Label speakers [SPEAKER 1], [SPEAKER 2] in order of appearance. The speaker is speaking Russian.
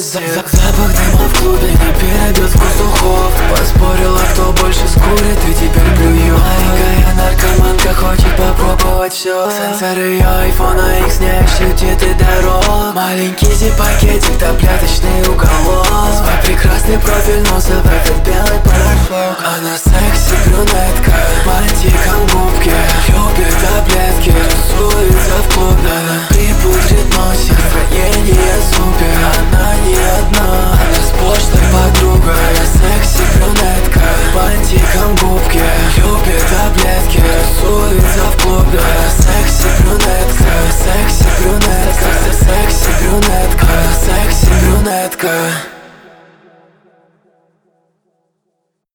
[SPEAKER 1] Запах дыма в клубе не перебьет вкус духов. Поспорила, кто больше скурит, и теперь плюю. Маленькая наркоманка хочет попробовать все. Сенсор ее айфона X не ощутит и дорог. Маленький зип-пакетик, таблеточный уголок. Свой прекрасный профиль носа в этот белый порошок. Она секси-брюнетка, бантиком